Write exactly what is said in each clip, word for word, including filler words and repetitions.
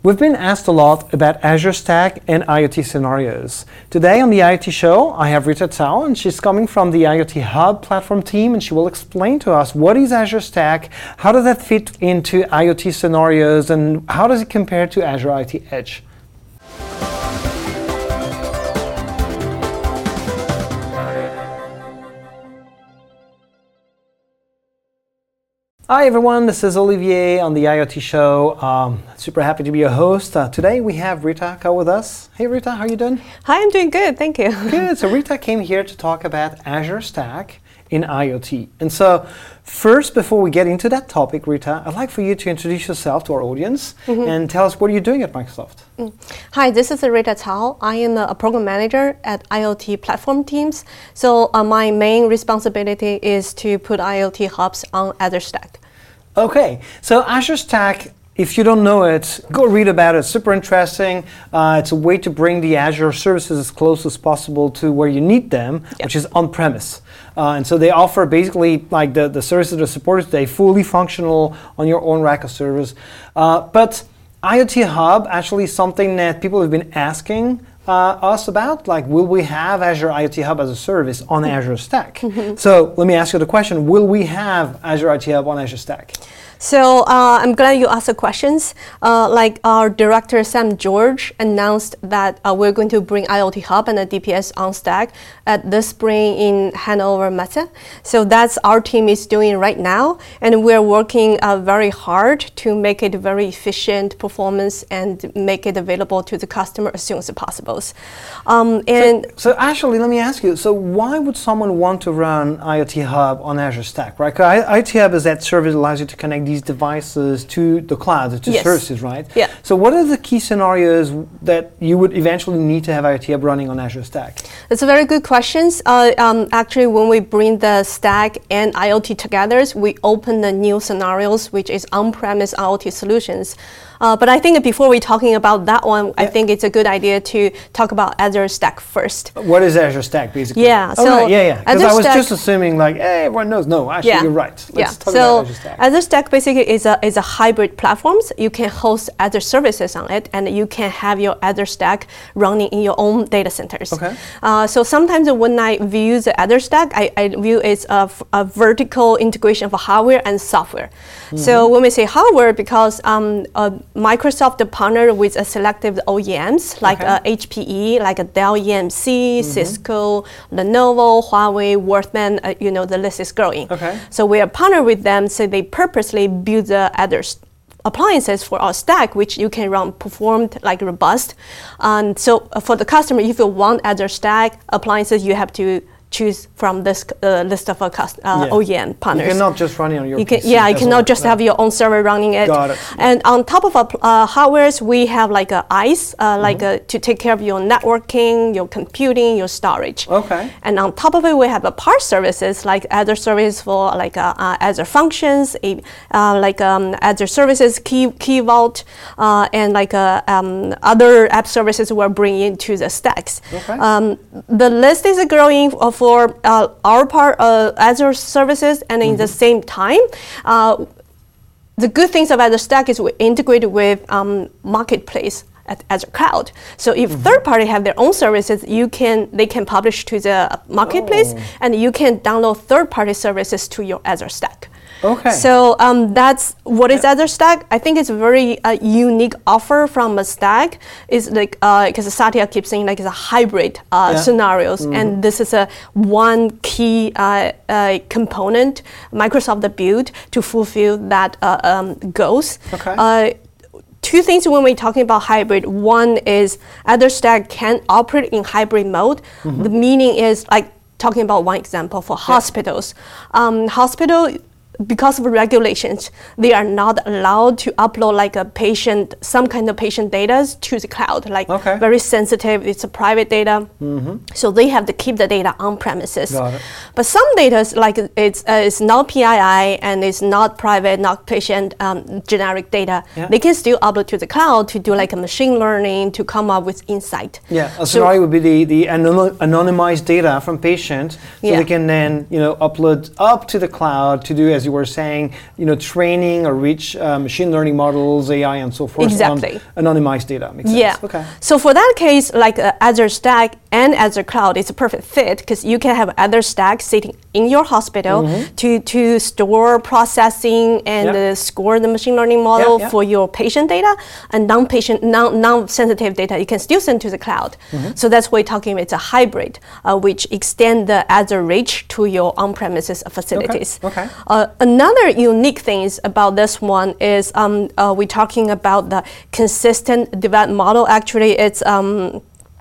We've been asked a lot about Azure Stack and IoT scenarios. Today on the IoT Show, I have Rita Cao, and she's coming from the IoT Hub platform team, and she will explain to us what is Azure Stack, how does that fit into IoT scenarios, and how does it compare to Azure IoT Edge. Hi everyone, this is Olivier on the IoT Show. Um, super happy to be your host. Uh, today we have Rita Cao with us. Hey Rita, how are you doing? Hi, I'm doing good, thank you. Good, so Rita came here to talk about Azure Stack in IoT. And so first, before we get into that topic, Rita, I'd like for you to introduce yourself to our audience mm-hmm. and tell us what are you doing at Microsoft. Mm. Hi, this is Rita Cao. I am a program manager at IoT platform teams. So uh, my main responsibility is to put IoT hubs on Azure Stack. Okay, so Azure Stack, if you don't know it, go read about it. It's super interesting. Uh, it's a way to bring the Azure services as close as possible to where you need them, yep. which is on-premise. Uh, and so they offer basically like the, the services that are supported today, fully functional on your own rack of servers. Uh, but IoT Hub actually is something that people have been asking uh, us about, like will we have Azure IoT Hub as a service on mm-hmm. Azure Stack? Mm-hmm. So let me ask you the question, will we have Azure IoT Hub on Azure Stack? So uh, I'm glad you asked the questions. Uh, like our director, Sam George, announced that uh, we're going to bring IoT Hub and the D P S on Stack at this spring in Hannover Messe. So that's our team is doing right now. And we're working uh, very hard to make it very efficient performance and make it available to the customer as soon as possible. Um, and so, so actually, let me ask you, so why would someone want to run IoT Hub on Azure Stack, right? Because IoT Hub is that service that allows you to connect these devices to the cloud, to yes. services, right? Yeah. So what are the key scenarios that you would eventually need to have IoT Hub running on Azure Stack? That's a very good question. Uh, um, actually, when we bring the Stack and IoT together, we open the new scenarios, which is on-premise IoT solutions. Uh, but I think before we're talking about that one, yeah. I think it's a good idea to talk about Azure Stack first. What is Azure Stack, basically? Yeah, oh, so right. yeah, yeah. Because I was Stack, just assuming, like, hey, everyone knows. No, actually, yeah. you're right. Let's yeah. talk so about Azure Stack. Azure Stack basically is a is a hybrid platform. You can host Azure services on it, and you can have your Azure Stack running in your own data centers. Okay. Uh, so sometimes when I view the Azure Stack, I, I view it's a, a vertical integration of hardware and software. Mm-hmm. So when we say hardware, because um, uh, Microsoft partner with a selective O E Ms like okay. uh, H P E, like a Dell E M C, mm-hmm. Cisco, Lenovo, Huawei, Worthman, uh, you know, the list is growing. Okay. So we are partnered with them, so they purposely build the other appliances for our stack, which you can run performed like robust. And so uh, for the customer, if you want Azure Stack appliances, you have to choose from this uh, list of uh, cust- uh, yeah. O E M partners. You cannot just run it on your you can, P C. Yeah, you cannot well. just no. have your own server running it. Got it. And on top of our uh, hardwares, we have like a ICE, uh, like mm-hmm. a, to take care of your networking, your computing, your storage. Okay. And on top of it, we have a part services like Azure service for like uh, uh, Azure Functions, a, uh, like um, Azure Services, Key Key Vault, uh, and like uh, um, other app services we're bringing into the stacks. Okay. Um, the list is growing for uh, our part uh, Azure services, and mm-hmm. in the same time, uh, the good things of Azure Stack is we integrate with um, marketplace at Azure Cloud. So if mm-hmm. third party have their own services, you can they can publish to the marketplace, oh. and you can download third party services to your Azure Stack. Okay. So um, that's what is yeah. Azure Stack. I think it's a very uh, unique offer from a stack. Is like because uh, Satya keeps saying like it's a hybrid uh, yeah. scenarios, mm-hmm. and this is a one key uh, uh, component Microsoft built to fulfill that uh, um, goals. Okay. Uh, Two things when we're talking about hybrid. One is Azure Stack can operate in hybrid mode. Mm-hmm. The meaning is like talking about one example for yeah. hospitals. Um, hospital. Because of regulations, they are not allowed to upload like a patient, some kind of patient data to the cloud, like okay. very sensitive, it's a private data. Mm-hmm. So they have to keep the data on premises. Got it. But some data, like it's uh, it's not P I I and it's not private, not patient um, generic data, yeah. they can still upload to the cloud to do like a machine learning to come up with insight. Yeah, a scenario so, would be the, the anon- anonymized data from patient, so yeah. they can then you know upload up to the cloud to do as as you were saying, you know, training or reach uh, machine learning models, A I, and so forth Exactly. on anonymized data. Makes Yeah. sense. Okay. So for that case, like uh, Azure Stack and Azure Cloud, it's a perfect fit because you can have Azure Stack sitting in your hospital Mm-hmm. to, to store processing and Yeah. uh, score the machine learning model Yeah, yeah. for your patient data, and non-patient, non, non-sensitive data you can still send to the cloud. Mm-hmm. So that's why we're talking about it's a hybrid, uh, which extend the Azure reach to your on-premises facilities. Okay. Uh, another unique thing is about this one is um, uh, we're talking about the consistent development model. Actually, it's um,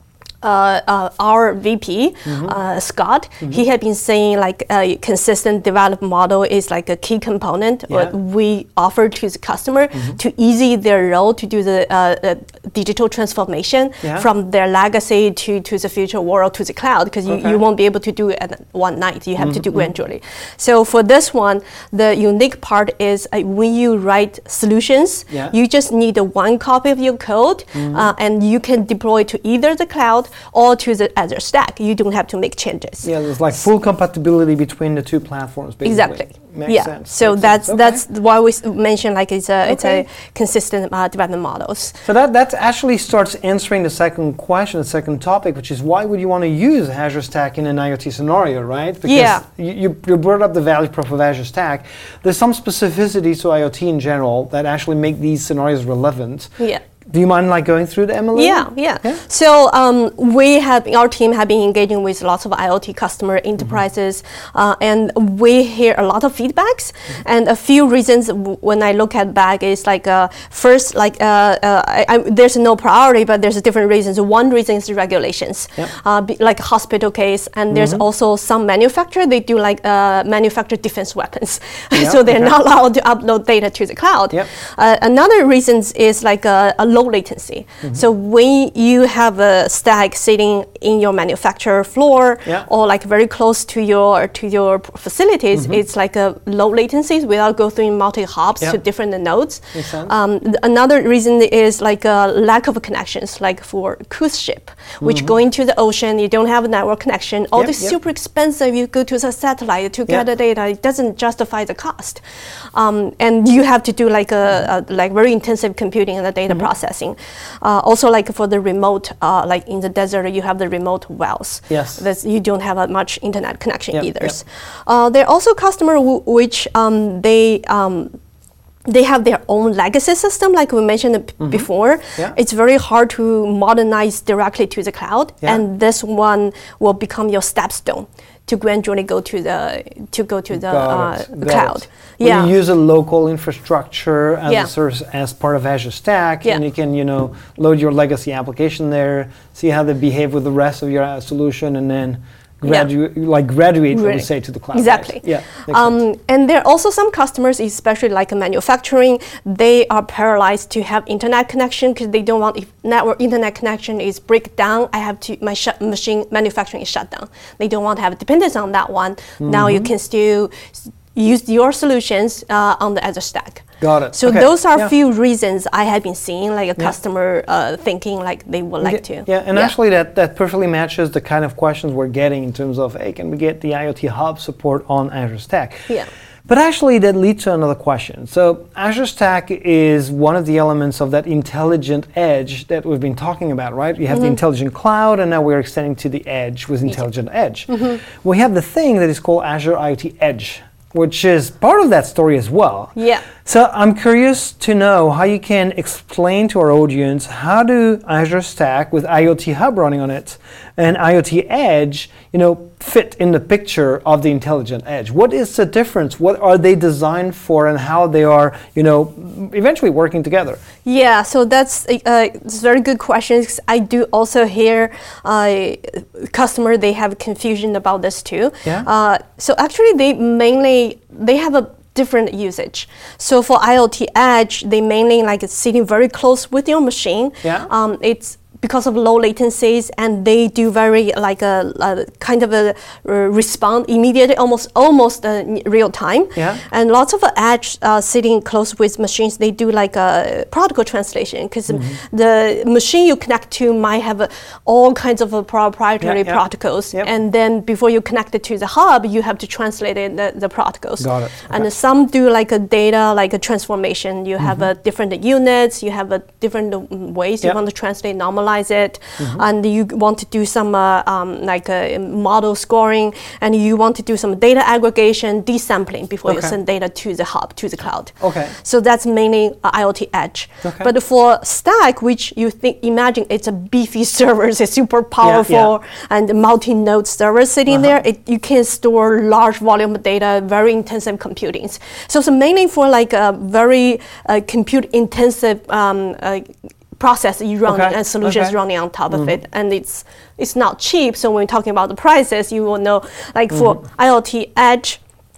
uh, uh, our V P, Mm-hmm. uh, Scott, he had been saying like a consistent development model is like a key component Yeah. what we offer to the customer to ease their role to do the uh, uh, digital transformation Yeah. from their legacy to, to the future world to the cloud, because you, Okay. you won't be able to do it at one night. You have to do gradually. So for this one, the unique part is uh, when you write solutions, Yeah. you just need a one copy of your code, uh, and you can deploy to either the cloud or to the Azure Stack. You don't have to make changes. Yeah, there's like full compatibility between the two platforms, basically. Exactly. Makes yeah. sense. So Makes that's sense. that's why we s- mention like it's a it's Okay. a consistent uh, development models. So that, that actually starts answering the second question, the second topic, which is why would you want to use Azure Stack in an IoT scenario, right? Because Yeah. you, you, you brought up the value prop of Azure Stack. There's some specificities to IoT in general that actually make these scenarios relevant. Yeah. Do you mind like going through them a little? Yeah, yeah, Yeah? So um, we have our team have been engaging with lots of IoT customer enterprises, uh, and we hear a lot of feedbacks. And a few reasons w- when I look at back is like uh, first, like uh, uh, I, I, there's no priority, but there's different reasons. One reason is the regulations, Yep. uh, be, like a hospital case, and there's also some manufacturer they do like uh, manufacture defense weapons, Yeah, so they're okay. not allowed to upload data to the cloud. Yep. Uh, another reason is like a, a low latency. So when you have a stack sitting in your manufacturer floor Yeah. or like very close to your to your p- facilities, it's like a low latencies without going through multi hops Yeah. to different nodes. Makes sense. Um, th- another reason is like a lack of connections, like for cruise ship, which go into the ocean, you don't have a network connection. All Yep, this yep. super expensive. You go to the satellite to Yeah. get the data. It doesn't justify the cost, um, and you have to do like a, a like very intensive computing and the data Mm-hmm. processing. Uh, also, like for the remote, uh, like in the desert, you have the remote wells. Yes. That's, you don't have a much internet connection Yep, either. yep. Uh, there are also customers w- which um, they. Um, they have their own legacy system, like we mentioned it b- before. Yeah. It's very hard to modernize directly to the cloud, Yeah. and this one will become your stepstone to gradually go to the to go to the Got uh, it, got cloud. it. When Yeah. you use a local infrastructure as Yeah. a service as part of Azure Stack, Yeah. and you can, you know, load your legacy application there, see how they behave with the rest of your uh, solution, and then graduate, like graduate, let me Right. say, to the cloud. Exactly. Right? Yeah. makes sense. Um, and there are also some customers, especially like a manufacturing, they are paralyzed to have internet connection because they don't want, if network internet connection is break down, I have to, my shut machine manufacturing is shut down. They don't want to have dependence on that one. Now you can still s- use your solutions uh, on the Azure Stack. Got it. So Okay. those are a Yeah. few reasons I have been seeing like a customer uh, thinking like they would like yeah, to. Yeah, and actually that, that perfectly matches the kind of questions we're getting in terms of, hey, can we get the IoT Hub support on Azure Stack? Yeah. But actually that leads to another question. So Azure Stack is one of the elements of that intelligent edge that we've been talking about, right? You have the intelligent cloud, and now we're extending to the edge with intelligent edge. We have the thing that is called Azure IoT Edge, which is part of that story as well. Yeah. So I'm curious to know how you can explain to our audience how do Azure Stack with IoT Hub running on it and IoT Edge, you know, fit in the picture of the intelligent edge. What is the difference? What are they designed for, and how they are, you know, eventually working together? Yeah, so that's a uh, it's very good questions. I do also hear uh, customer they have confusion about this too. Yeah. Uh, so actually, they mainly they have a different usage. So for IoT Edge, they mainly like it's sitting very close with your machine. Yeah. Um, it's because of low latencies, and they do very like a, a kind of a uh, respond immediately, almost almost uh, real time. Yeah. And lots of uh, edge uh, sitting close with machines, they do like a protocol translation, because mm-hmm. the machine you connect to might have uh, all kinds of uh, proprietary yeah, yeah. protocols, yep. and then before you connect it to the hub, you have to translate it, the, the protocols. Got it. Okay. And some do like a data, like a transformation. You mm-hmm. have a different units, you have a different ways yep. you want to translate, normalize it, mm-hmm. and you want to do some uh, um, like a model scoring, and you want to do some data aggregation, desampling before okay. you send data to the hub, to the cloud. Okay. So that's mainly uh, IoT Edge. Okay. But for Stack, which you think, imagine it's a beefy server, it's a super powerful yeah, yeah. and multi-node server sitting uh-huh. there. It, you can store large volume of data, very intensive computing. So it's mainly for like a very uh, compute intensive um, uh, process you run okay. and solutions okay. running on top mm-hmm. of it, and it's it's not cheap. So when we're talking about the prices, you will know like mm-hmm. for IoT Edge,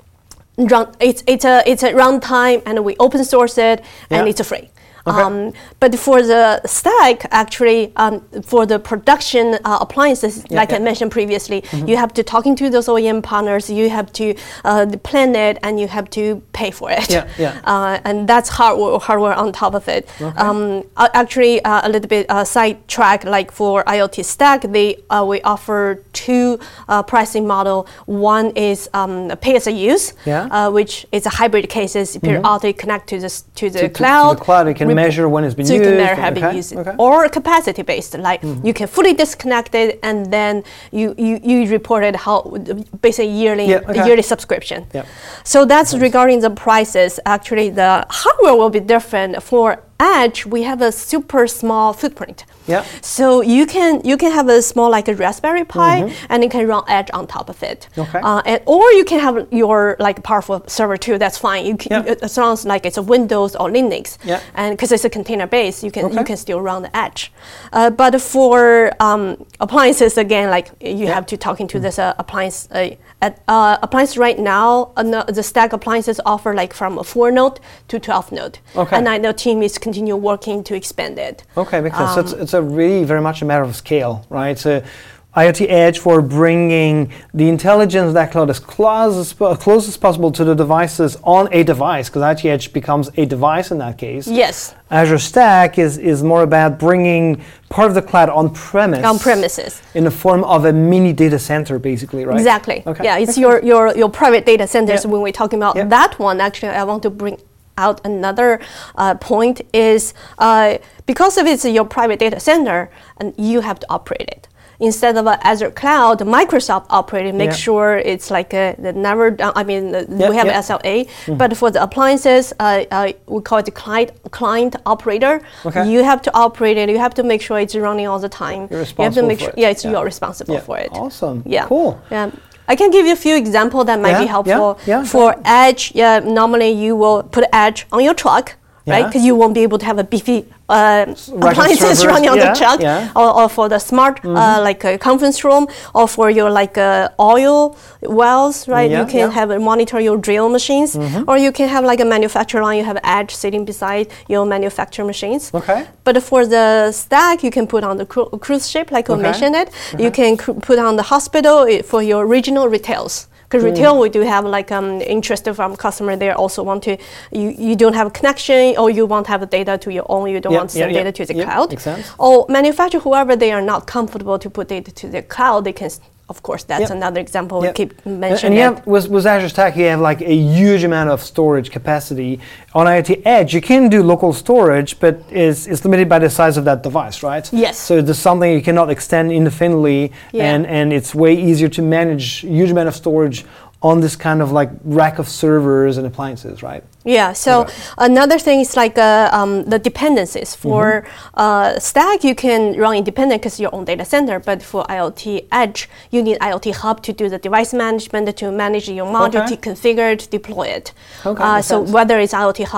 run it's it's a it's a runtime, and we open source it, yeah. and it's a free. Okay. Um, but for the Stack, actually, um, for the production uh, appliances, yeah, like yeah. I mentioned previously, mm-hmm. you have to talking to those O E M partners, you have to uh, plan it, and you have to pay for it. Yeah, yeah. Uh, and that's hardware, hardware on top of it. Okay. Um, actually, uh, a little bit uh, sidetrack, like for IoT Stack, they uh, we offer two uh, pricing model. One is um, pay as a use, yeah. uh, which is a hybrid cases, periodically mm-hmm. connect to the to the to, cloud. To the cloud, it can measure when it's been so used. So you can measure have okay. been used. Okay. Or capacity based, like mm-hmm. you can fully disconnect it, and then you, you, you reported how basically yearly yeah, okay. yearly subscription. Yep. So that's nice. Regarding the prices. Actually, the hardware will be different. For Edge, we have a super small footprint. Yeah. So you can you can have a small like a Raspberry Pi, mm-hmm. and you can run Edge on top of it. Okay. Uh, and, or you can have your like powerful server too. That's fine. You can, yeah. you, as long as like it's a Windows or Linux. Yeah. And because it's a container base, you can okay. you can still run the Edge. Uh, but for um, appliances, again, like you yeah. have to talk into mm-hmm. this uh, appliance. Uh, at, uh, appliance right now, uh, no, the Stack appliances offer like from a four node to twelve node. Okay. And I know team is continue working to expand it. Okay, because um, it's, it's a really very much a matter of scale, right? So IoT Edge for bringing the intelligence of that cloud as close as, close as possible to the devices on a device, because IoT Edge becomes a device in that case. Yes. Azure Stack is, is more about bringing part of the cloud on premise. On premises. In the form of a mini data center, basically, right? Exactly. Okay. Yeah, it's your, your, your private data centers. Yeah. When we're talking about yeah. that one, actually, I want to bring out another uh, point is uh, because if it's your private data center, and you have to operate it. Instead of uh, Azure Cloud, Microsoft operating, make yeah. sure it's like a, the never done, I mean, the, yeah, we have yeah. S L A, mm-hmm. but for the appliances, uh, uh, we call it the client, client operator. Okay. You have to operate it, you have to make sure it's running all the time. You're responsible you have to make for sure, it. Yeah, it's yeah. you're responsible yeah. for it. Awesome. Yeah. Cool. Yeah. I can give you a few examples that might yeah, be helpful. Yeah, yeah, for sure. Edge, yeah, normally you will put Edge on your truck, yeah. right? Because you won't be able to have a beefy uh, Rack appliances running on yeah, the truck, yeah. or, or for the smart mm-hmm. uh, like a conference room, or for your like uh, oil wells, right? Yeah, you can yeah. have a monitor your drill machines, mm-hmm. or you can have like a manufacturer line. You have Edge sitting beside your manufacturer machines. Okay. But for the Stack, you can put on the cru- cruise ship, like okay. we mentioned it. Okay. You can cr- put on the hospital for your regional retails. Because retail, we do have like um, interest from customer there also want to, you, you don't have a connection, or you want to have data to your own, you don't yep, want to send yep, data to the yep, cloud. Makes sense. Or manufacturer, whoever they are not comfortable to put data to the cloud, they can, of course, that's yep. another example yep. we keep mentioning. And, and you have, with, with Azure Stack, you have like a huge amount of storage capacity. On IoT Edge, you can do local storage, but it's, it's limited by the size of that device, right? Yes. So there's something you cannot extend indefinitely, yeah. and, and it's way easier to manage huge amount of storage on this kind of like rack of servers and appliances, right? Yeah, so okay. another thing is like uh, um, the dependencies. For mm-hmm. uh, Stack, you can run independent because your own data center, but for IoT Edge, you need IoT Hub to do the device management, to manage your module, okay. to configure it, to deploy it. Okay, uh, so sense. whether it's IoT Hub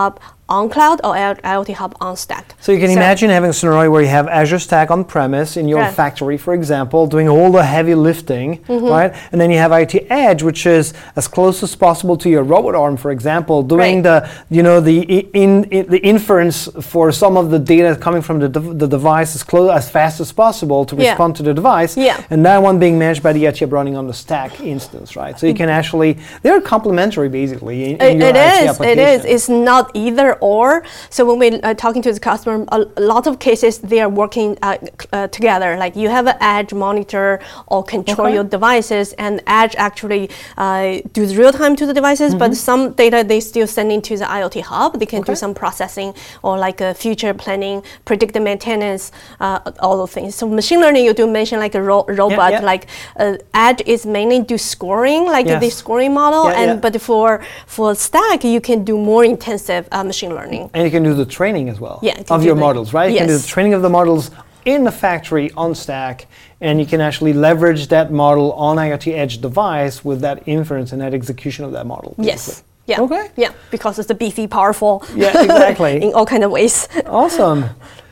on cloud or IoT Hub on stack. So you can so, imagine having a scenario where you have Azure Stack on premise in your right. factory, for example, doing all the heavy lifting, mm-hmm. right? And then you have IoT Edge, which is as close as possible to your robot arm, for example, doing right. the, you know, the in, in the inference for some of the data coming from the, de- the device as close as fast as possible to respond yeah. to the device. Yeah. And that one being managed by the IoT Hub running on the Stack instance, right? So you can actually, they're complementary basically in, in it, your it IoT is, application. It is. It's not either or. So when we're uh, talking to the customer, a, a lot of cases they are working uh, uh, together. Like you have an Edge monitor or control okay. your devices, and Edge actually uh, do the real time to the devices, mm-hmm. but some data they still send into the IoT Hub. They can okay. do some processing or like a future planning, predictive maintenance, uh, all those things. So machine learning, you do mention like a ro- robot, yeah, yeah. like uh, Edge is mainly do scoring, like yes. the scoring model, yeah, and yeah. but for for Stack, you can do more intensive uh, machine learning. And you can do the training as well yeah, of your models, right? You yes. can do the training of the models in the factory on Stack, and you can actually leverage that model on IoT Edge device with that inference and that execution of that model. Yes. Basically. Yeah. Okay. Yeah, because it's the beefy, powerful. Yeah, exactly. in all kind of ways. Awesome.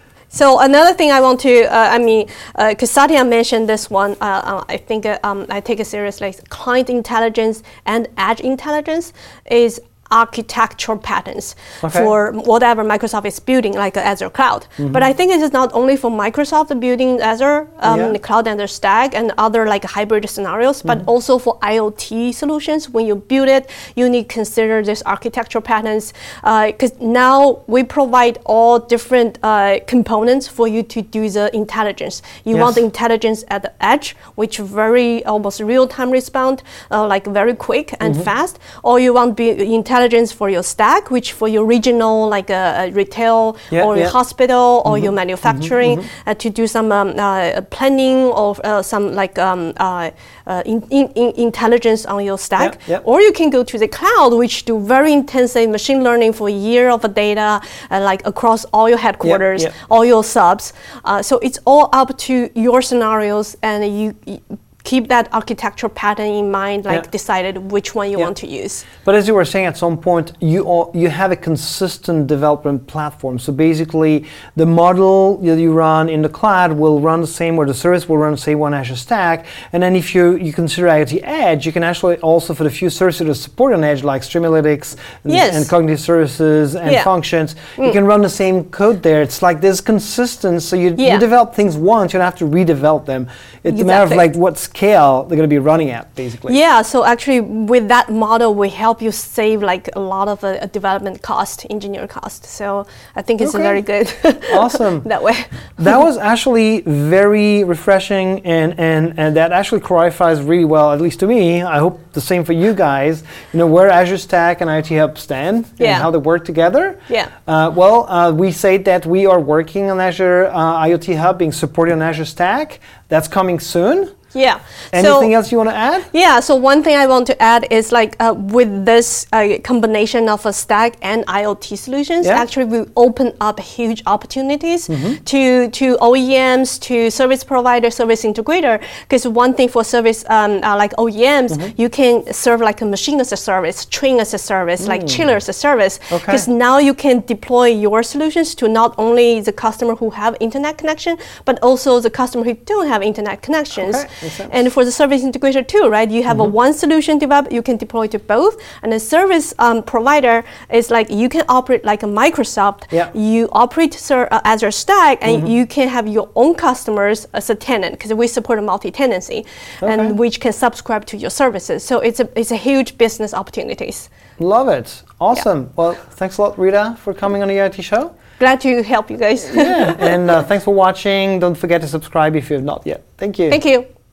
So another thing I want to, uh, I mean, because uh, Satya mentioned this one, uh, uh, I think uh, um, I take it seriously. Client intelligence and edge intelligence is architectural patterns okay. for whatever Microsoft is building, like Azure Cloud. Mm-hmm. But I think it is not only for Microsoft building Azure um, yeah. Cloud and the Stack and other like hybrid scenarios, mm-hmm. but also for IoT solutions. When you build it, you need to consider this architectural patterns, because uh, now we provide all different uh, components for you to do the intelligence. You yes. want the intelligence at the edge, which very almost real-time respond, uh, like very quick and mm-hmm. fast, or you want be intelligence for your stack, which for your regional, like a, a retail yeah, or yeah. your hospital or mm-hmm. your manufacturing, mm-hmm, mm-hmm. Uh, to do some um, uh, planning or uh, some like um, uh, uh, in, in, in intelligence on your stack. Yeah, yeah. Or you can go to the cloud, which do very intensive machine learning for a year of data, uh, like across all your headquarters, yeah, yeah. all your subs. Uh, so it's all up to your scenarios, and you, you keep that architectural pattern in mind, like yeah. decided which one you yeah. want to use. But as you were saying, at some point, you all, you have a consistent development platform. So basically, the model that you run in the cloud will run the same, or the service will run the same on Azure Stack. And then if you, you consider IoT Edge, you can actually also, for the few services that support on Edge, like Streamalytics and, yes. and cognitive services and yeah. functions, mm. you can run the same code there. It's like there's consistency. So you, yeah. you develop things once, you don't have to redevelop them. It's exactly. a matter of like what scale they're going to be running at, basically. Yeah, so actually with that model, we help you save like a lot of uh, development cost, engineer cost. So I think it's okay. very good. Awesome. that way. That was actually very refreshing, and, and, and that actually clarifies really well, at least to me. I hope the same for you guys, you know, where Azure Stack and IoT Hub stand yeah. and how they work together. Yeah. Uh, well, uh, we say that we are working on Azure uh, IoT Hub being supported on Azure Stack. That's coming soon. Yeah. Anything so, else you want to add? Yeah. So one thing I want to add is like uh, with this uh, combination of a Stack and IoT solutions, yeah. actually we open up huge opportunities mm-hmm. to to O E Ms, to service provider, service integrator. Because one thing for service um, uh, like O E Ms, mm-hmm. you can serve like a machine as a service, train as a service, mm. like chiller as a service. Because okay. now you can deploy your solutions to not only the customer who have internet connection, but also the customer who don't have internet connections. Okay. And for the service integrator too, right? You have mm-hmm. a one solution developed, you can deploy to both. And the service um, provider is like you can operate like a Microsoft. Yeah. You operate ser- uh, Azure Stack, and mm-hmm. you can have your own customers as a tenant, because we support a multi-tenancy, okay. and which can subscribe to your services. So it's a it's a huge business opportunities. Love it. Awesome. Yeah. Well, thanks a lot, Rita, for coming on the IoT show. Glad to help you guys. Yeah, and uh, thanks for watching. Don't forget to subscribe if you have not yet. Thank you. Thank you.